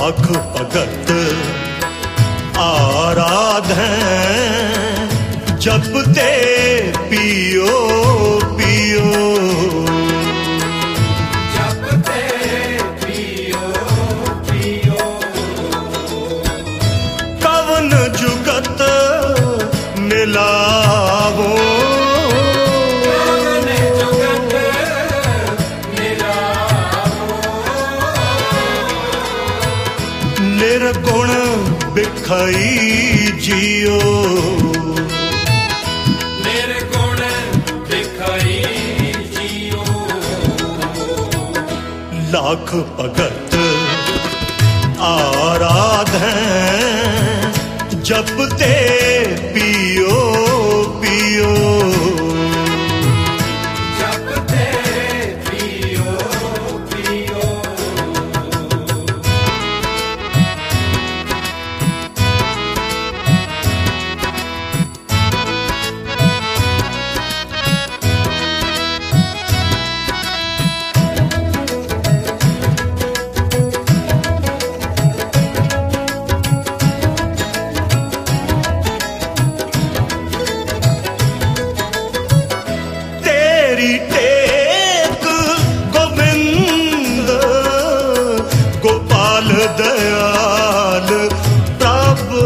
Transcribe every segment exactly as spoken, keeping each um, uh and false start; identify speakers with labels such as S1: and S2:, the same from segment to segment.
S1: लाख भगत आराधें जपते पियो पियो
S2: जपते पियो पियो
S1: कवन जुगत मिलावो
S2: कवन जुगत मिलावो
S1: निर्गुण बिखाई जियो
S2: निर्गुण बिखाई जियो
S1: लाख भगत आराधें जपते पियो पियो
S2: जपते पियो पियो
S1: तेरी टेक गोविंद गोपाल दयाल प्रभु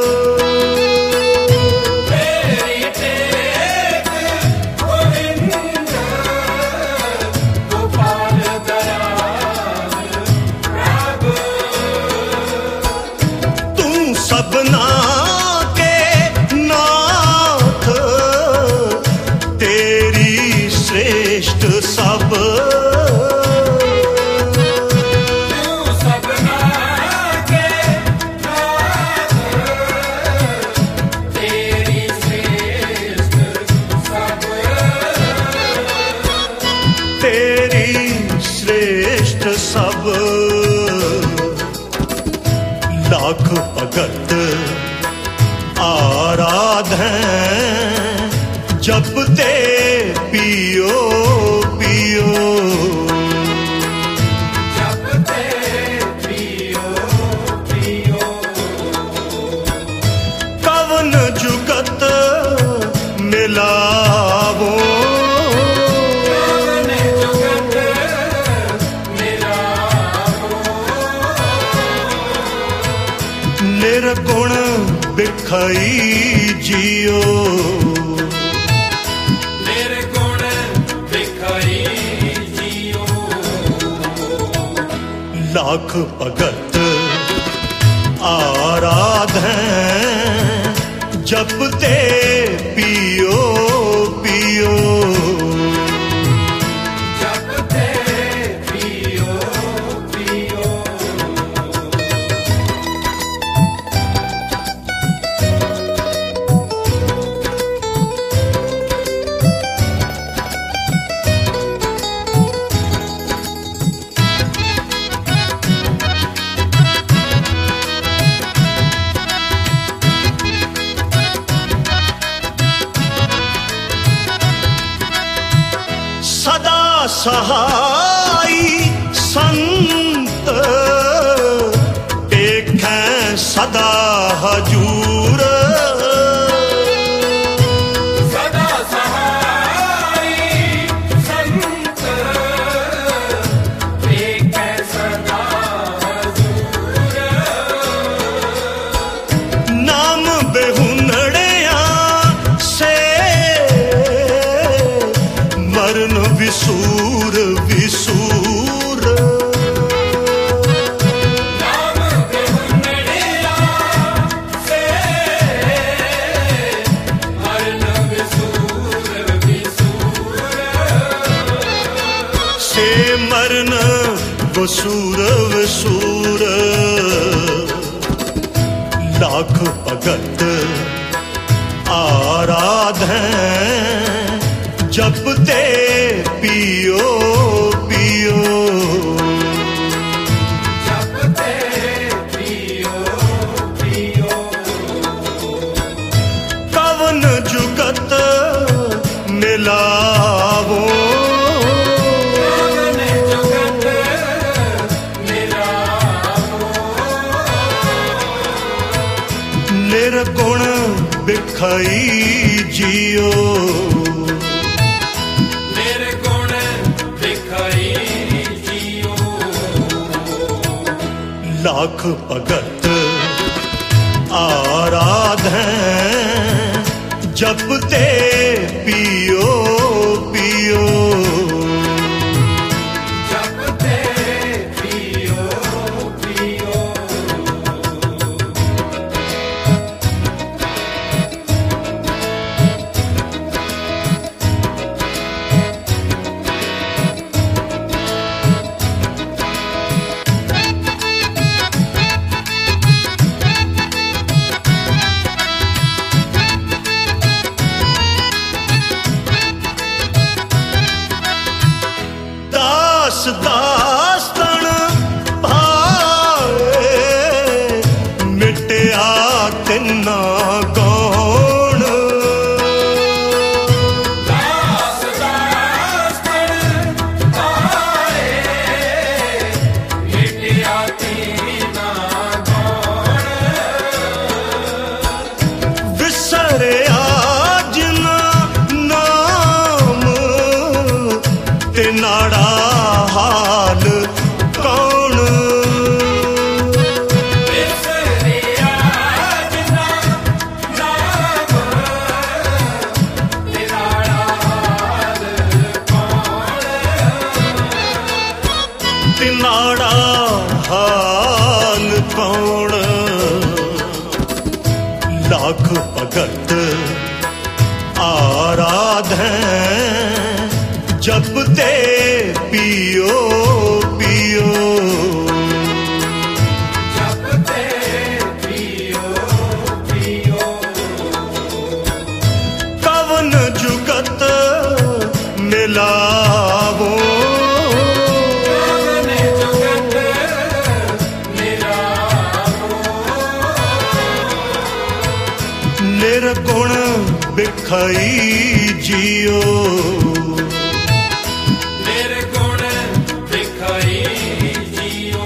S2: तेरी टेक गोविंद गोपाल दयाल प्रभु
S1: तू सबना के नाथ तेरी श्रेष्ठ सब
S2: तू सबना के नाथ तेरी श्रेष्ठ सब
S1: तेरी श्रेष्ठ सब लाख भगत आराधें जपते पियो पियो
S2: जपते पियो पियो
S1: कवन जुगत मिलावो
S2: कवन जुगत मिलावो
S1: निर्गुण बिखाई जियो
S2: निर्गुण बिखाई जियो
S1: लाख भगत आराधें जपते पियो पियो
S2: जपते पियो पियो
S1: सदा सहाई संत देखें सदा हजूर
S2: सदा सहाई संत देखे सदा हजूर
S1: नाम बेहुनड़िया से मरण विसूर विसूर
S2: नाम बेहुनड़िया से मरण विसूर विसूर
S1: से मरण वसूर वसूर लाख भगत आराधें जपते पियो पियो
S2: जपते पियो पियो
S1: कवन जुगत मिलावो
S2: कवन जुगत मिलावो
S1: बिखाई जियो
S2: निर्गुण बिखाई जियो
S1: लाख भगत आराधें जपते पियो पियो
S2: जपते पियो पियो
S1: दास दास तन भाए मिटया तिन्ना कौन
S2: दास दास तन भाए मिटया तीना कौन
S1: विसरिया जिना नाम तिनाड़ा हाल कौन
S2: विसरिया जिना नाम तिनाड़ा हाल कौन
S1: तिनाड़ा हाल कौन लाख भगत आराधें जपते पियो पियो
S2: जपते पियो पियो
S1: कवन जुगत मिलावो
S2: कवन जुगत मिलावो
S1: निर्गुण बिखाई जियो
S2: निर्गुण बिखाई जियो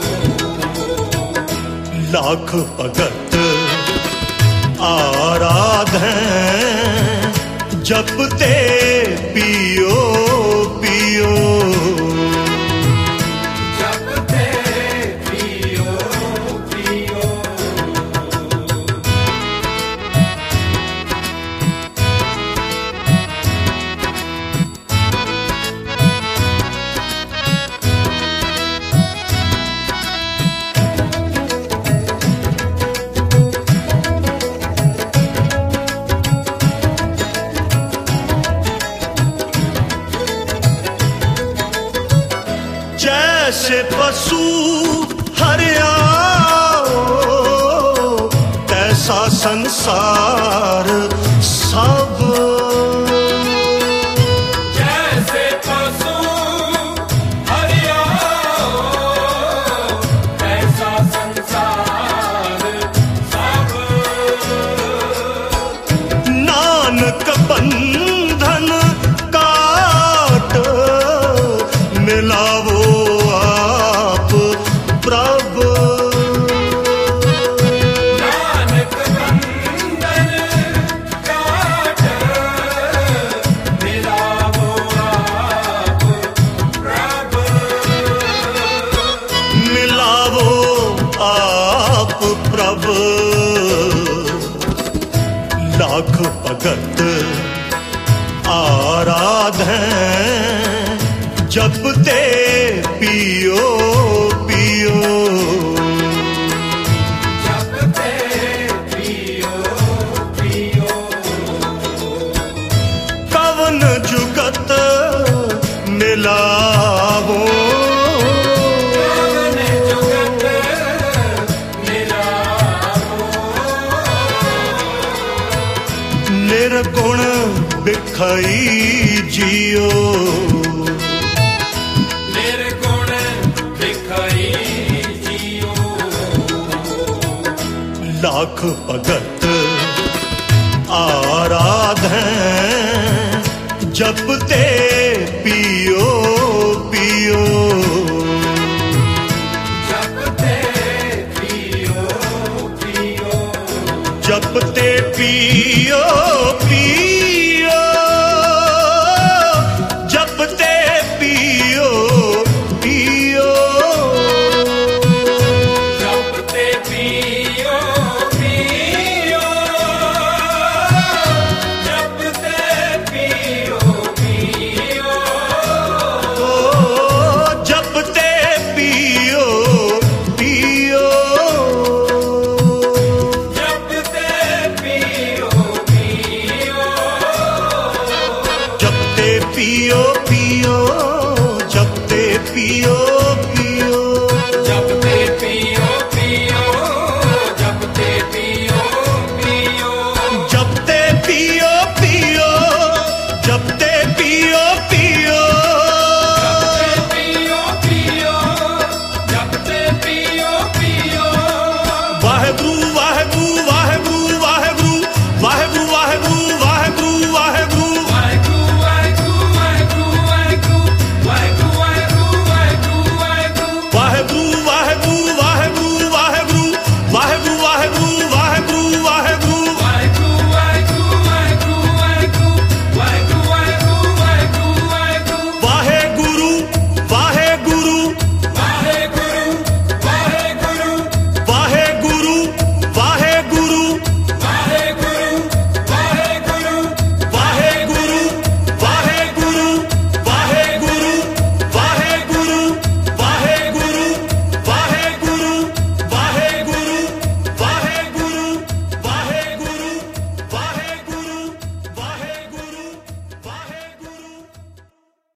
S1: लाख भगत आराधें जपते पियो पियो
S2: जपते पियो पियो
S1: जैसे पशु हरिया तैसा संसार सब
S2: जैसे पशु हरिया ऐसा संसार सब
S1: नानक बंधन काट मिलावो आप प्रभु
S2: नानक बंधन काट मिलावो आप प्रभु
S1: मिलावो आप प्रभु लाख भगत आराधें जपते पियो पियो
S2: जपते पियो पियो
S1: कवन जुगत मिलावो
S2: कवन जुगत मिलावो
S1: निर्गुण बिखाई जियो
S2: निर्गुण बिखाई जियो
S1: लाख भगत आराधें जपते पियो पियो
S2: जपते पियो पियो
S1: जपते पियो जियो